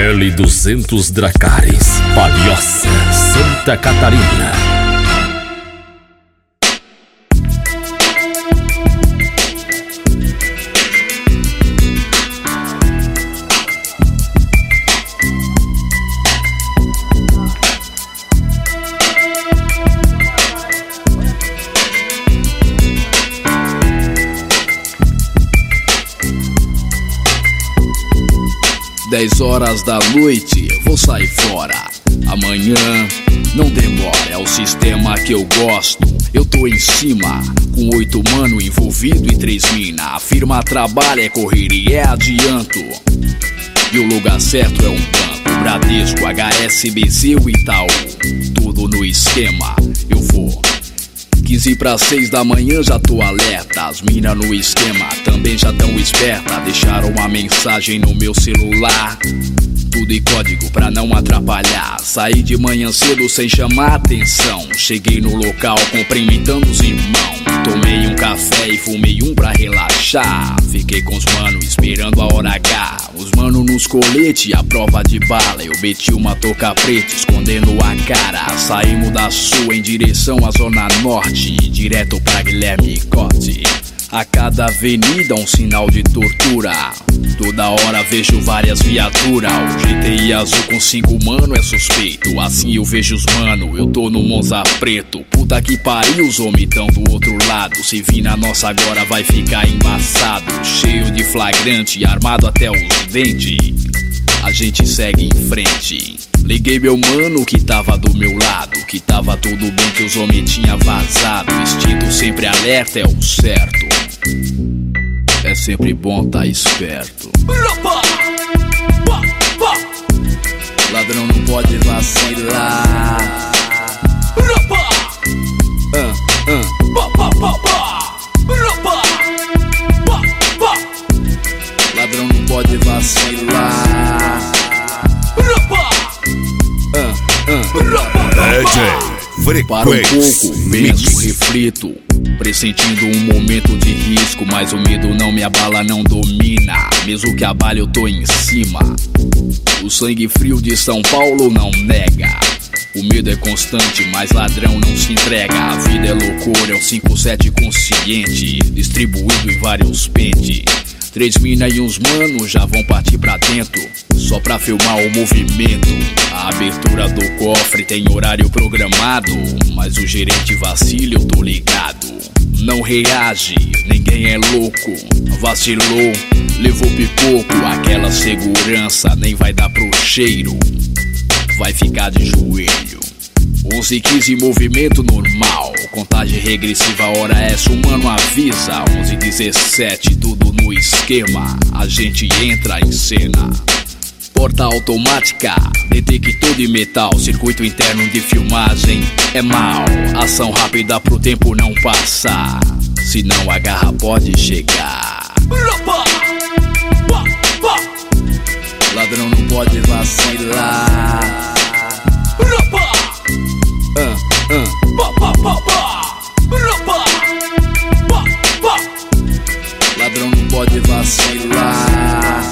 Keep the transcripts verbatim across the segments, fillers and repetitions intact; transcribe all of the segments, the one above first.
L duzentos Dracarys, Palhoça, Santa Catarina. Dez horas da noite, vou sair fora. Amanhã não demora, é o sistema que eu gosto. Eu tô em cima, com oito mano envolvido e três mina. A firma trabalha, é correria, é adianto. E o lugar certo é um banco, Bradesco, H S B C ou Itaú. Tudo no esquema, eu vou. Quinze para seis da manhã já tô alerta. As mina no esquema também já tão esperta. Deixaram uma mensagem no meu celular, tudo em código pra não atrapalhar. Saí de manhã cedo sem chamar atenção. Cheguei no local cumprimentando os irmãos. Tomei um café e fumei um pra relaxar. Fiquei com os mano esperando a hora H. Os mano nos colete, a prova de bala. Eu meti uma touca preta escondendo a cara. Saímos da sul em direção à zona norte, direto pra Guilherme Cote. A cada avenida um sinal de tortura. Toda hora vejo várias viaturas. O G T I azul com cinco mano é suspeito. Assim eu vejo os mano, eu tô no Monza preto. Puta que pariu, os homens tão do outro lado. Se vir na nossa agora vai ficar embaçado. Cheio de flagrante, armado até os dentes. A gente segue em frente. Liguei meu mano que tava do meu lado, que tava tudo bem, que os homens tinha vazado. Instinto sempre alerta é o certo. É sempre bom tá esperto. Ladrão não pode vacilar. uh, uh. Ladrão não pode vacilar. D J Para um pouco, penso, reflito, pressentindo um momento de risco. Mas o medo não me abala, não domina. Mesmo que abale eu tô em cima. O sangue frio de São Paulo não nega. O medo é constante, mas ladrão não se entrega. A vida é loucura, é um cinco sete consciente, distribuído em vários pentes. Três mina e uns mano já vão partir pra dentro, só pra filmar o movimento. A abertura do cofre tem horário programado, mas o gerente vacila, eu tô ligado. Não reage, ninguém é louco. Vacilou, levou pipoco. Aquela segurança nem vai dar pro cheiro, vai ficar de joelho. Onze e quinze movimento normal, contagem regressiva, hora essa, o mano avisa. Onze e dezessete, tudo no esquema, a gente entra em cena. Porta automática, detector de metal, circuito interno de filmagem é mal. Ação rápida pro tempo não passar, senão a garra pode chegar. Ladrão não pode vacilar. Uh, uh. Ladrão não pode vacilar.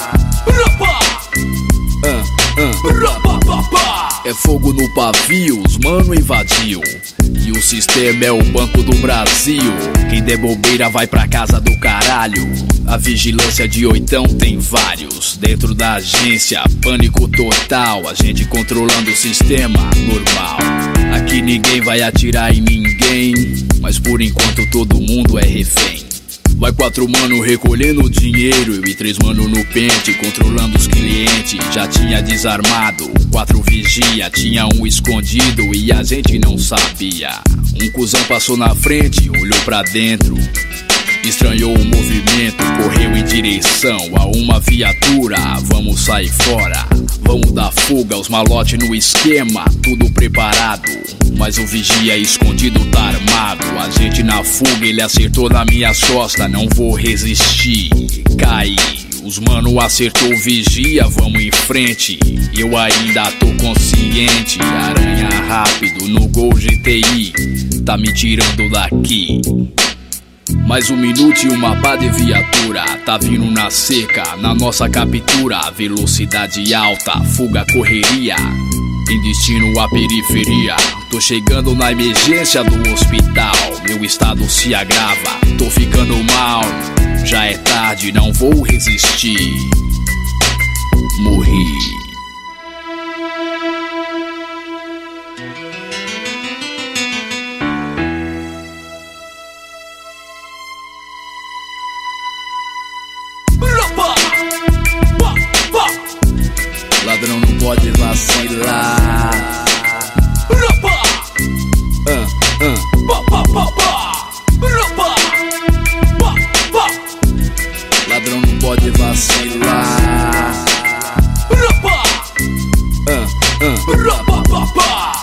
uh, uh. É fogo no pavio, os mano invadiu. E o sistema é o Banco do Brasil. Quem der bobeira vai pra casa do caralho. A vigilância de oitão tem vários. Dentro da agência, pânico total. A gente controlando o sistema, normal. Aqui ninguém vai atirar em ninguém, mas por enquanto todo mundo é refém. Vai quatro mano recolhendo dinheiro, eu e três mano no pente, controlando os clientes. Já tinha desarmado, quatro vigia, tinha um escondido e a gente não sabia. Um cuzão passou na frente, olhou pra dentro, estranhou o movimento, correu em direção a uma viatura. Vamos sair fora, vamos dar fuga, os malotes no esquema, tudo preparado. Mas o vigia escondido tá armado. A gente na fuga, ele acertou nas minhas costas, não vou resistir, caí. Os mano acertou o vigia, vamos em frente. Eu ainda tô consciente, aranha rápido no Gol G T I, tá me tirando daqui. Mais um minuto e uma pá de viatura tá vindo na seca, na nossa captura. Velocidade alta, fuga, correria, em destino à periferia. Tô chegando na emergência do hospital, meu estado se agrava, tô ficando mal. Já é tarde, não vou resistir. Morri. Ladrão não pode vacilar. Uh, uh. Ladrão não pode vacilar. Uh, uh.